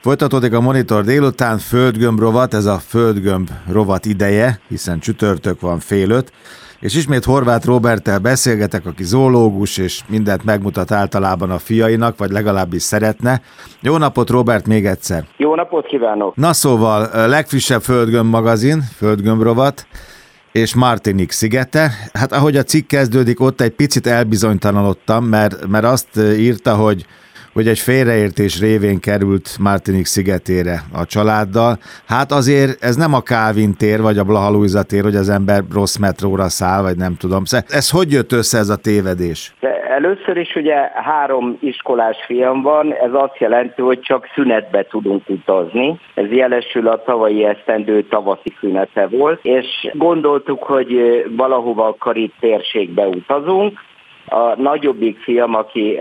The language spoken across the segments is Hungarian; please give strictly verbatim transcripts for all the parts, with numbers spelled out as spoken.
Folytatódik a Monitor délután, földgömb rovat, ez a földgömb rovat ideje, hiszen csütörtök van fél öt, és ismét Horváth Róberttel beszélgetek, aki zoológus, és mindent megmutat általában a fiainak, vagy legalábbis szeretne. Jó napot, Róbert, még egyszer! Jó napot kívánok! Na szóval, legfrissebb földgömb magazin, földgömb rovat, és Martinique szigete. Hát ahogy a cikk kezdődik, ott egy picit elbizonytalanodtam, mert, mert azt írta, hogy hogy egy félreértés révén került Martinique szigetére a családdal. Hát azért ez nem a Kálvin tér, vagy a Blaha Lujza tér, hogy az ember rossz metróra száll, vagy nem tudom. Ez hogy jött össze, ez a tévedés? De először is ugye három iskolás fiam van, ez azt jelenti, hogy csak szünetbe tudunk utazni. Ez jelesül a tavalyi esztendő tavaszi szünete volt, és gondoltuk, hogy valahova a Karib térségbe utazunk. A nagyobbik fiam, aki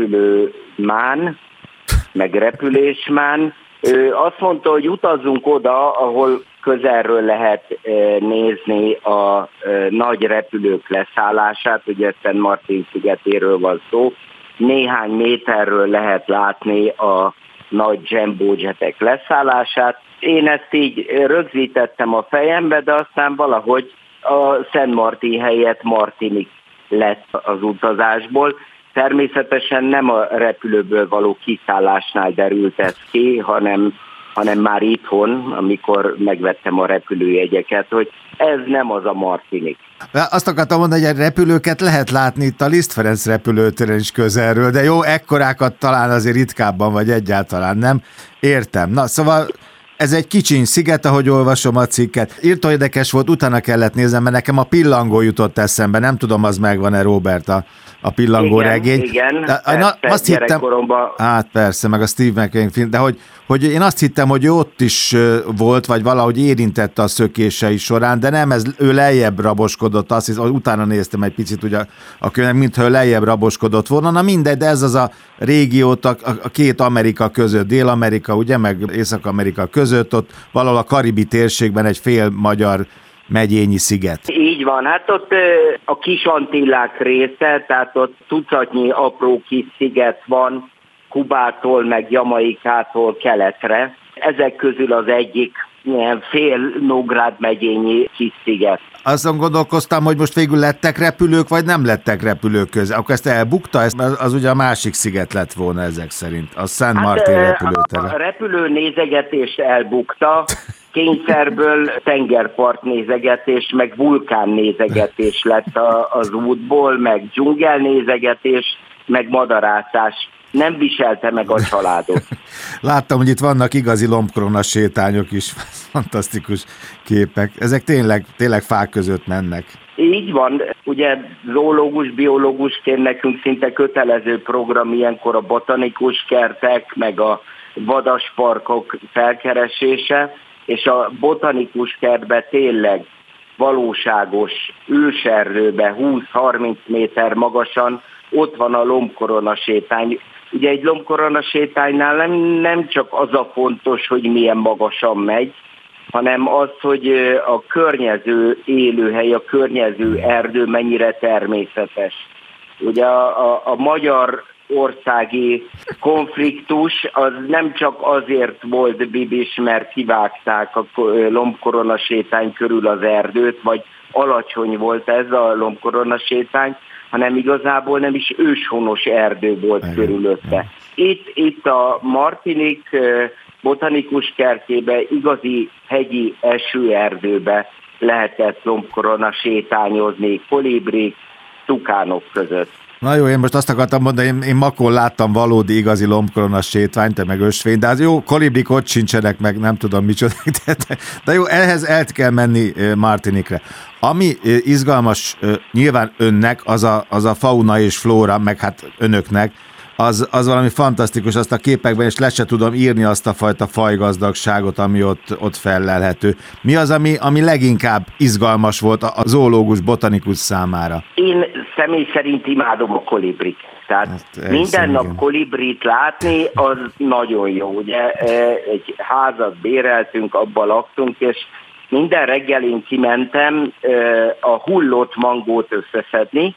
repülőmán, meg repülésmán, ő azt mondta, hogy utazzunk oda, ahol közelről lehet nézni a nagy repülők leszállását, ugye Szent Martin szigetéről van szó, néhány méterről lehet látni a nagy jumbo jetek leszállását. Én ezt így rögzítettem a fejembe, de aztán valahogy a Szent Martin helyett Martinique lett az utazásból. Természetesen nem a repülőből való kiszállásnál derült ez ki, hanem, hanem már itthon, amikor megvettem a repülőjegyeket, hogy ez nem az a Martinique. Azt akartam mondani, hogy a repülőket lehet látni itt a Liszt Ferenc repülőtéren is közelről, de jó, ekkorákat talán azért ritkábban, vagy egyáltalán nem. Értem. Na, szóval ez egy kicsiny sziget, ahogy olvasom a cikket. Írtó érdekes volt, utána kellett néznem, mert nekem a Pillangó jutott eszembe. Nem tudom, az megvan-e, Róbert, a, a Pillangó igen, regény. Igen, de, persze, na, azt hittem, hát persze, meg a Steve McQueen film, de hogy, hogy én azt hittem, hogy ő ott is volt, vagy valahogy érintette a szökései során, de nem, ez, ő lejjebb raboskodott, azt hiszem, utána néztem egy picit ugye a könyvnek, mintha ő lejjebb raboskodott volna. Na mindegy, de ez az a régiót a, a két Amerika között, Dél-Amerika, ugye, meg Észak-Amerika között, ott valahol a karibi térségben egy fél magyar megyényi sziget. Így van, hát ott a Kis-Antillák része, tehát ott tucatnyi apró kis sziget van, Kubától meg Jamaikától keletre. Ezek közül az egyik ilyen fél Nógrád megyényi kis sziget. Azon gondolkoztam, hogy most végül lettek repülők, vagy nem lettek repülők közé. Akkor ezt elbukta, ez, az ugye a másik sziget lett volna ezek szerint, a Szent Martin hát, repülőtere. A repülő nézegetést elbukta, kényszerből tengerpart nézegetés, meg vulkán nézegetés lett az útból, meg dzsungel nézegetés, meg madarászás. Nem viselte meg a családot. Láttam, hogy itt vannak igazi lombkorona sétányok is, fantasztikus képek. Ezek tényleg, tényleg fák között mennek. Így van. Ugye zoológus, biológusként nekünk szinte kötelező program ilyenkor a botanikus kertek, meg a vadasparkok felkeresése, és a botanikus kertben tényleg valóságos őserdőben húsz-harminc méter magasan ott van a lombkorona sétány. Ugye egy lombkorona sétánynál nem, nem csak az a fontos, hogy milyen magasan megy, hanem az, hogy a környező élőhely, a környező erdő mennyire természetes. Ugye a, a, a magyar országi konfliktus az nem csak azért volt bibis, mert kivágták a lombkorona sétány körül az erdőt, vagy alacsony volt ez a lombkorona sétány, hanem igazából nem is őshonos erdő volt igen, körülötte. Itt, itt a Martinique botanikus kertjébe, igazi hegyi esőerdőbe lehetett lombkorona sétányozni, kolibrik, tukánok között. Na jó, én most azt akartam mondani, én, én Makón láttam valódi igazi lombkorona sétványt, meg ösvény, de az jó, kolibrik ott sincsenek, meg nem tudom micsoda, de, de jó, ehhez el kell menni Martinique-re. Ami izgalmas nyilván önnek, az a, az a fauna és flóra, meg hát önöknek, az, az valami fantasztikus, azt a képekben, és le se tudom írni azt a fajta fajgazdagságot, ami ott, ott fellelhető. Mi az, ami, ami leginkább izgalmas volt a, a zoológus, botanikus számára? Én személy szerint imádom a kolibrit. Tehát hát, minden nap igen. kolibrit látni, az nagyon jó. Ugye egy házat béreltünk, abban laktunk, és minden reggel én kimentem a hullott mangót összeszedni,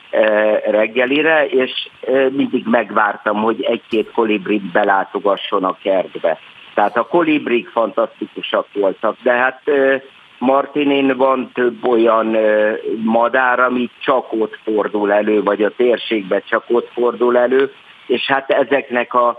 reggelire, és mindig megvártam, hogy egy-két kolibrit belátogasson a kertbe. Tehát a kolibrik fantasztikusak voltak, de hát Martinin van több olyan madár, ami csak ott fordul elő, vagy a térségben csak ott fordul elő, és hát ezeknek a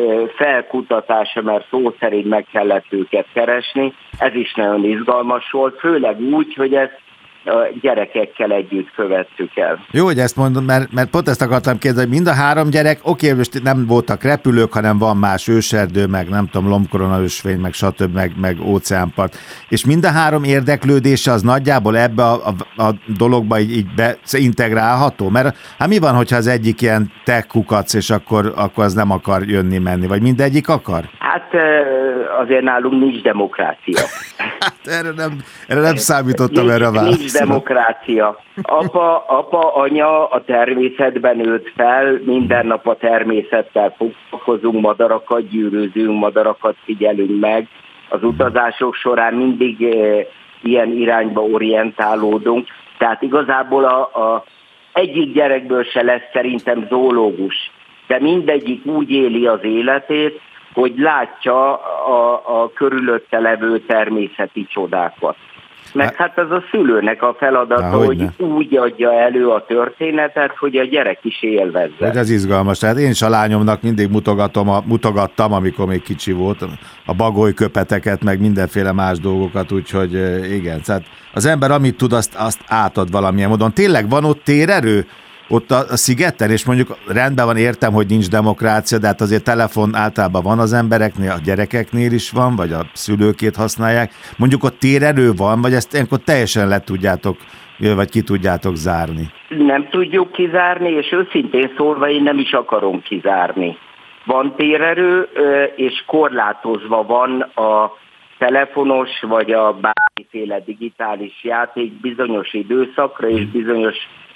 felkutatása, mert szó szerint meg kellett őket keresni, ez is nagyon izgalmas volt, főleg úgy, hogy ezt a gyerekekkel együtt követtük el. Jó, hogy ezt mondom, mert, mert pont ezt akartam kérdezni, hogy mind a három gyerek, oké, most nem voltak repülők, hanem van más őserdő, meg nem tudom, lombkoronaösvény, meg stb., meg, meg óceánpart. És mind a három érdeklődése az nagyjából ebbe a, a, a dologba így, így beintegrálható? Mert hát mi van, hogyha az egyik ilyen tech kukac, és akkor, akkor az nem akar jönni-menni? Vagy mindegyik akar? Hát azért nálunk nincs demokrácia. Hát erre nem, erre nem számítottam nincs, erre a válaszra. Nincs demokrácia. Apa, apa, anya a természetben nőtt fel, minden nap a természettel foglalkozunk, madarakat gyűrűzünk, madarakat figyelünk meg. Az utazások során mindig e, ilyen irányba orientálódunk. Tehát igazából a, a egyik gyerekből se lesz szerintem zoológus, de mindegyik úgy éli az életét, hogy látja a, a körülötte levő természeti csodákat. Meg hát az a szülőnek a feladata, hogy ne. úgy adja elő a történetet, hogy a gyerek is élvezze. Hát ez izgalmas. Tehát én is a lányomnak mindig mutogatom, a, mutogattam, amikor még kicsi volt, a bagolyköpeteket, meg mindenféle más dolgokat, úgyhogy igen. Tehát az ember amit tud, azt, azt átad valamilyen módon. Tényleg van ott térerő? Ott a, a szigeten, és mondjuk rendben van, értem, hogy nincs demokrácia, de hát azért telefon általában van az embereknél, a gyerekeknél is van, vagy a szülőkét használják. Mondjuk ott térerő van, vagy ezt ilyenkor teljesen le tudjátok, vagy ki tudjátok zárni? Nem tudjuk kizárni, és őszintén szólva én nem is akarom kizárni. Van térerő, és korlátozva van a telefonos, vagy a bármiféle digitális játék bizonyos időszakra és bizonyos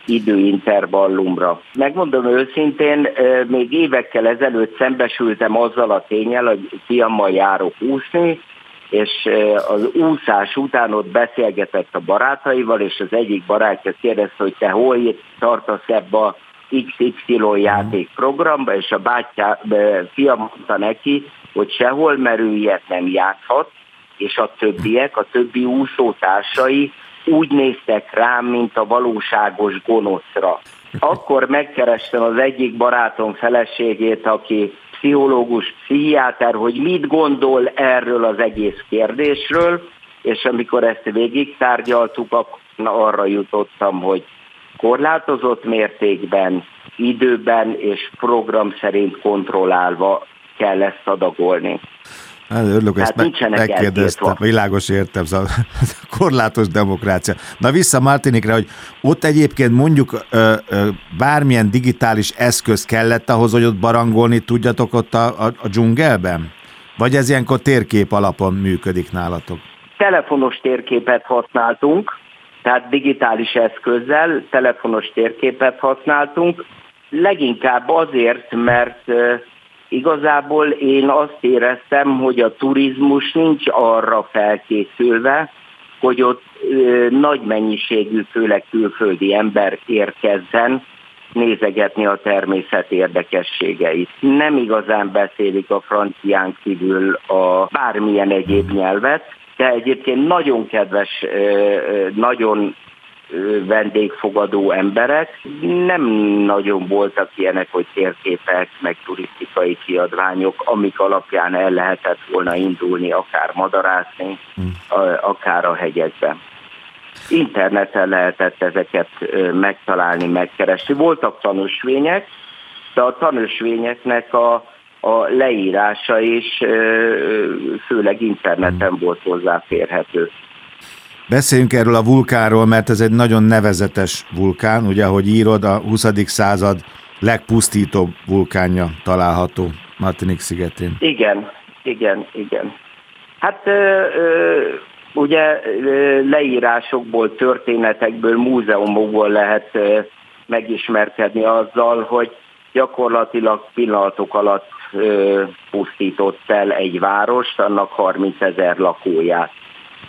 időintervallumra. Megmondom őszintén, még évekkel ezelőtt szembesültem azzal a ténnyel, hogy fiammal járok úszni, és az úszás után ott beszélgetett a barátaival, és az egyik barátja kérdezte, hogy te hol tartasz ebbe a iksz ipszilon játékprogramba, és a bátyja, fiam mondta neki, hogy sehol, mert ő ilyet nem játszhat, és a többiek, a többi úszótársai úgy néztek rám, mint a valóságos gonoszra. Akkor megkerestem az egyik barátom feleségét, aki pszichológus, pszichiáter, hogy mit gondol erről az egész kérdésről, és amikor ezt végig tárgyaltuk, akkor arra jutottam, hogy korlátozott mértékben, időben és program szerint kontrollálva kell ezt adagolni. Hát örülök, ezt me- megkérdeztem. Világos, értem, szóval korlátos demokrácia. Na vissza Martinikre, hogy ott egyébként mondjuk ö, ö, bármilyen digitális eszköz kellett ahhoz, hogy ott barangolni tudjatok ott a, a, a dzsungelben? Vagy ez ilyenkor térkép alapon működik nálatok? Telefonos térképet használtunk, tehát digitális eszközzel telefonos térképet használtunk, leginkább azért, mert igazából én azt éreztem, hogy a turizmus nincs arra felkészülve, hogy ott ö, nagy mennyiségű, főleg külföldi ember érkezzen nézegetni a természet érdekességeit. Nem igazán beszélik a francián kívül a bármilyen egyéb nyelvet, de egyébként nagyon kedves, ö, nagyon vendégfogadó emberek. Nem nagyon voltak ilyenek, hogy térképek, meg turisztikai kiadványok, amik alapján el lehetett volna indulni, akár madarászni, akár a hegyekben. Interneten lehetett ezeket megtalálni, megkeresni. Voltak tanúsvények, de a tanúsvényeknek a, a leírása is főleg interneten volt hozzáférhető. Beszéljünk erről a vulkánról, mert ez egy nagyon nevezetes vulkán, ugye, ahogy írod, a huszadik század legpusztítóbb vulkánja található Martinique szigetén. Igen, igen, igen. Hát ö, ö, ugye ö, leírásokból, történetekből, múzeumokból lehet ö, megismerkedni azzal, hogy gyakorlatilag pillanatok alatt ö, pusztított el egy várost, annak harmincezer lakóját.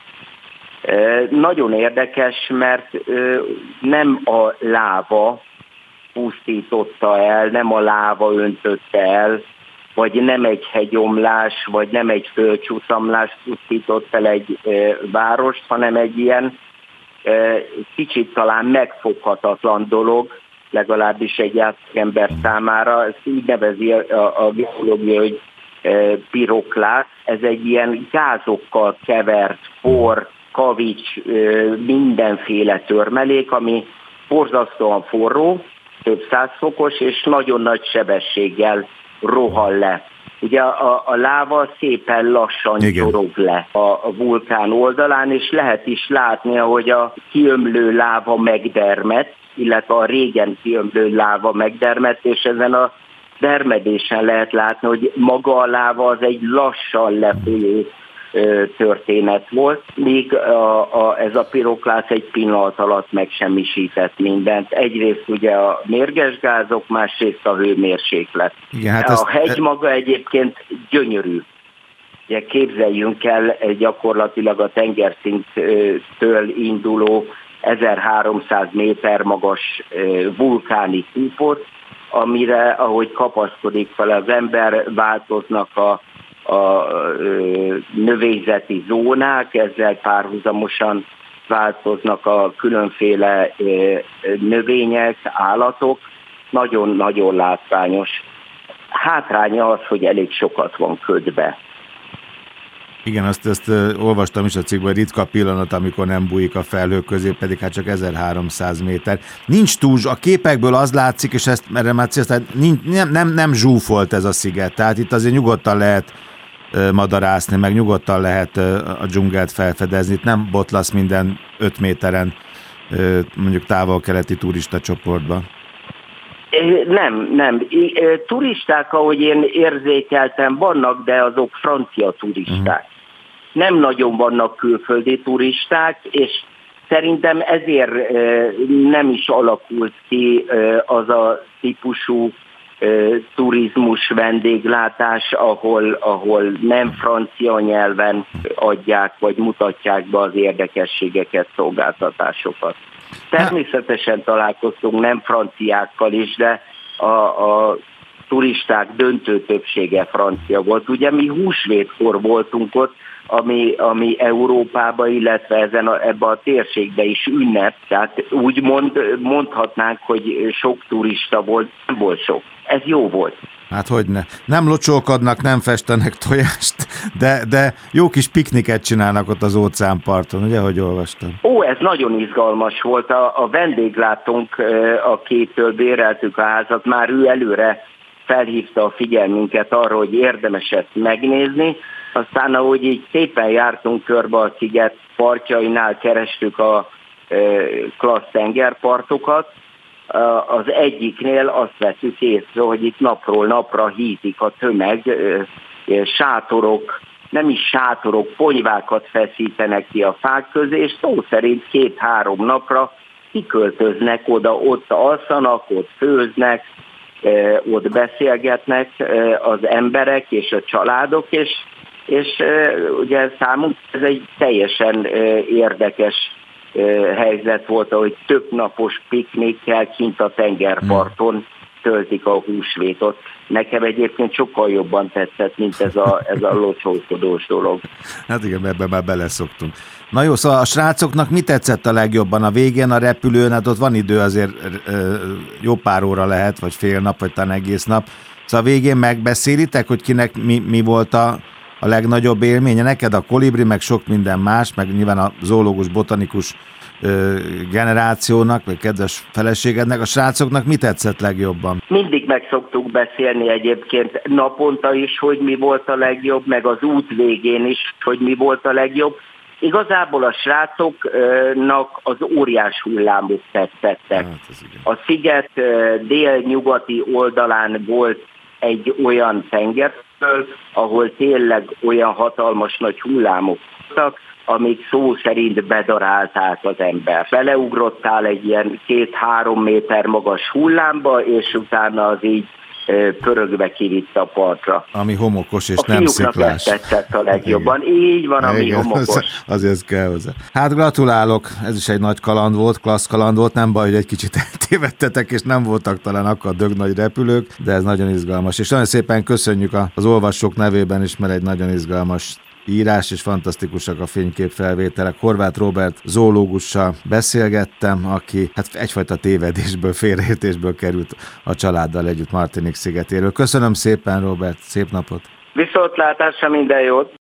Nagyon érdekes, mert nem a láva pusztította el, nem a láva öntötte el, vagy nem egy hegyomlás, vagy nem egy földcsúszamlás pusztított el egy e, várost, hanem egy ilyen e, kicsit talán megfoghatatlan dolog, legalábbis egy ember számára. Ezt így nevezi a, a geológia, hogy e, piroklász. Ez egy ilyen gázokkal kevert por, kavics, e, mindenféle törmelék, ami borzasztóan forró, több száz fokos, és nagyon nagy sebességgel rohan le. Ugye a, a láva szépen lassan csorog le a, a vulkán oldalán, és lehet is látni, hogy a kiömlő láva megdermed, illetve a régen kiömlő láva megdermed, és ezen a dermedésen lehet látni, hogy maga a láva az egy lassan lefolyó történet volt, míg a, a, ez a piroklász egy pillanat alatt megsemmisített mindent. Egyrészt ugye a mérges gázok, másrészt a hőmérséklet. Igen, hát a ezt... hegy maga egyébként gyönyörű. Ugye képzeljünk el gyakorlatilag a tengerszinttől induló ezerháromszáz méter magas vulkáni kúpot, amire, ahogy kapaszkodik fel az ember, változnak a a növényzeti zónák, ezzel párhuzamosan változnak a különféle növények, állatok, nagyon-nagyon látványos. Hátránya az, hogy elég sokat van ködbe. Igen, azt, azt uh, olvastam is a cikkben, hogy ritka pillanat, amikor nem bújik a felhők közé, pedig hát csak ezerháromszáz méter. Nincs túl, a képekből az látszik, és ezt erre már nincs, nem, nem, nem zsúfolt ez a sziget, tehát itt azért nyugodtan lehet uh, madarászni, meg nyugodtan lehet uh, a dzsungelt felfedezni, itt nem botlasz minden öt méteren uh, mondjuk távol-keleti turista csoportba. Nem, nem. Turisták, ahogy én érzékeltem, vannak, de azok francia turisták. Uh-huh. Nem nagyon vannak külföldi turisták, és szerintem ezért nem is alakult ki az a típusú turizmus, vendéglátás, ahol, ahol nem francia nyelven adják, vagy mutatják be az érdekességeket, szolgáltatásokat. Természetesen találkoztunk nem franciákkal is, de a, a turisták döntő többsége francia volt. Ugye mi húsvétkor voltunk ott, ami, ami Európában, illetve ezen a, ebben a térségben is ünnep, tehát úgy mond, mondhatnánk, hogy sok turista volt, nem volt sok. Ez jó volt. Hát hogyne. Nem locsolkodnak, nem festenek tojást, de, de jó kis pikniket csinálnak ott az óceánparton, ugye, hogy olvastam? Ó, ez nagyon izgalmas volt. A, a vendéglátónk, akitől béreltük a házat, már ő előre felhívta a figyelmünket arra, hogy érdemes ezt megnézni. Aztán, ahogy így szépen jártunk körbe a sziget partjainál, kerestük a klassz tengerpartokat, az egyiknél azt vettük észre, hogy itt napról napra hízik a tömeg, sátorok, nem is sátorok, ponyvákat feszítenek ki a fák közé, és szó szerint két-három napra kiköltöznek oda, ott alszanak, ott főznek, ott beszélgetnek az emberek és a családok, és, és ugye számunkra ez egy teljesen érdekes helyzet volt, hogy több napos piknikkel kint a tengerparton töltik a húsvétot. Nekem egyébként sokkal jobban tetszett, mint ez a, ez a locsolkodós dolog. Hát igen, ebben már beleszoktunk. Na jó, szóval a srácoknak mi tetszett a legjobban? A végén a repülőn, hát ott van idő, azért jó pár óra lehet, vagy fél nap, vagy talán egész nap. Szóval a végén megbeszélitek, hogy kinek mi, mi volt a, a legnagyobb élménye? Neked a kolibri, meg sok minden más, meg nyilván a zoológus, botanikus ö, generációnak, vagy kedves feleségednek, a srácoknak mi tetszett legjobban? Mindig meg szoktuk beszélni egyébként naponta is, hogy mi volt a legjobb, meg az út végén is, hogy mi volt a legjobb. Igazából a srácoknak az óriás hullámok tetszettek. A sziget délnyugati oldalán volt egy olyan tengerföld, ahol tényleg olyan hatalmas nagy hullámok voltak, amik szó szerint bedarálták az ember. Beleugrottál egy ilyen két-három méter magas hullámba, és utána az így pörögve kivitte a partra. Ami homokos és a nem sziklás. A tetszett a legjobban. Igen. Így van, ami igen, homokos. Az, azért kell hozzá. Hát gratulálok, ez is egy nagy kaland volt, klassz kaland volt, nem baj, hogy egy kicsit eltévedtetek, és nem voltak talán akkor dög nagy repülők, de ez nagyon izgalmas. És nagyon szépen köszönjük az olvasók nevében is, mert egy nagyon izgalmas írás, és fantasztikusak a fényképfelvételek. Horváth Róbert zoológussal beszélgettem, aki hát egyfajta tévedésből, félreértésből került a családdal együtt Martinique szigetéről. Köszönöm szépen, Róbert, szép napot! Viszontlátásra, minden jót!